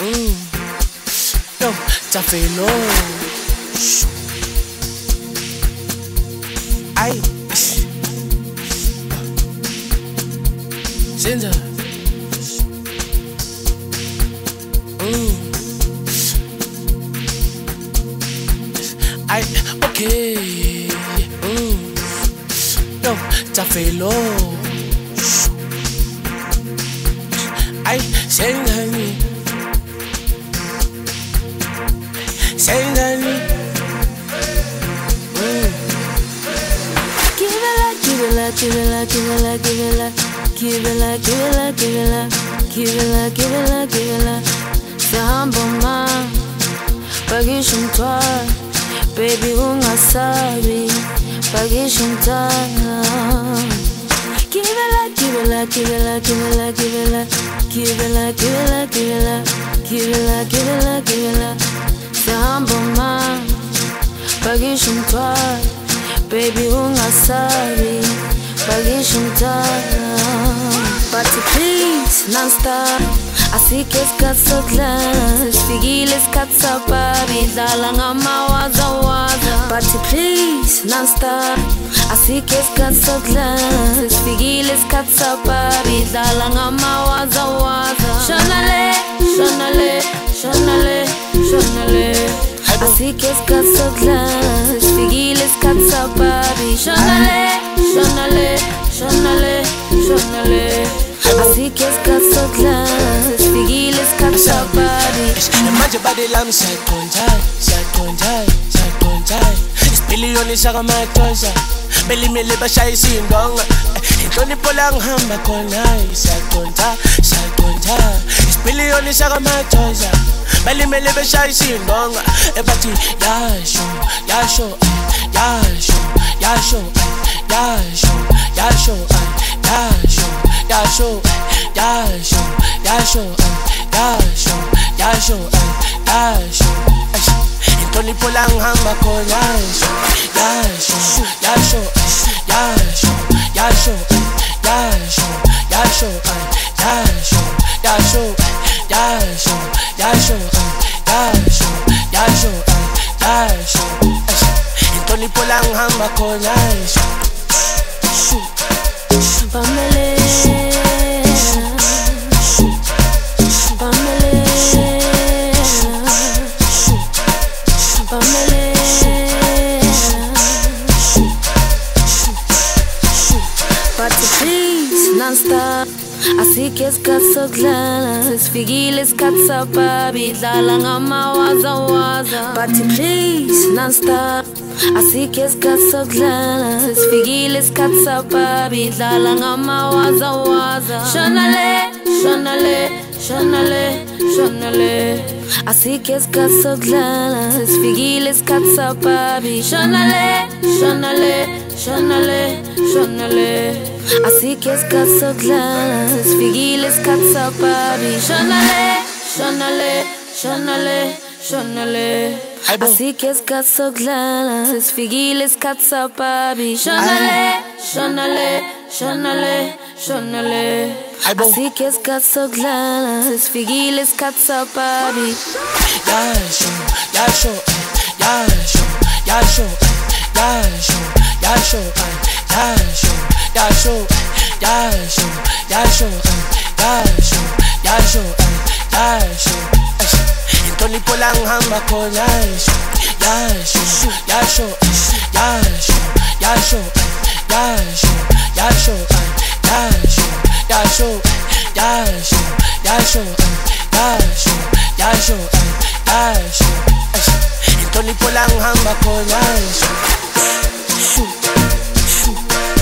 Yo, Tafelo. Ay. Zinza. Ay, okay. Yo, Tafelo. Ay, Sengani. Sengani. Give it up, give it up, give it up, give it up, give it up, give it up, give it up, give it up, give it up, give it up. Samba ma, pagishin twa, baby ungasabi, pagishin twa. Give it up, give it up, give it up, give it up, give it up, give it up, give it up, give it up, give it up, give it up, give it up. Samba ma, pagishin twa. Baby, ungasabi, pagishin Party please, non-stop Asike isikhathi class Fikile isikhathi sababi Dlala ngamawaza. Party please, non-stop Asike isikhathi class Fikile isikhathi sababi Dlala ngamawaza. Shonale, shonale, shonale, shonale Asike isikhathi class Fikile isikhathi sababi Shonale, shonale, shonale, shonale Asike isikhathi class Fikile isikhathi sababi Manje body lami siyakhonjaya, siyakhonjaya, siyakhonjaya Isipiliyoni shakamatosha Belimele bashayisa indonga Inhlonipho la ngihamba khona siyakhonjaya, siyakhonjaya Isipiliyoni shakamatosha Belimele bashayisa indonga Ebathi yasho, yasho, yasho, yasho, yasho, yasho, yasho, yasho, yasho, yasho, yasho, yasho, yasho. Inhlonipho la ngihamba khona yasho, yasho, yasho, yasho, yasho, yasho, yasho, yasho, yasho, yasho, yasho, yasho. Inhlonipho la ngihamba khona yasho. Pamela, Pamela, Pamela. Party please, non-stop Asike isikhathi class Fikile isikhathi sababi Dlala ngamawaza. Party please, non-stop Asike isikhathi class Fikile isikhathi sababi Dlala ngamawaza. Shonale, shonale, shonale, shonale Asike isikhathi class Fikile isikhathi sababi Shonale, shonale, shonale, shonale Asike isikhathi class Fikile isikhathi sababi Shonale, shonale, shonale, shonale Asike isikhathi class Fikile isikhathi sababi Shonale, shonale, shonale, shonale Asike isikhathi class Fikile isikhathi sababi Yasho, yasho, yasho, yasho, yasho, yasho, yasho, yasho, yasho, yasho, yasho, yasho, yasho. Inhlonipho la ngihamba khona yasho, yasho, yasho, yasho, yasho, yasho, yasho, yasho, yasho, yasho, yasho, yasho, yasho, yasho. Inhlonipho la ngihamba khona yasho.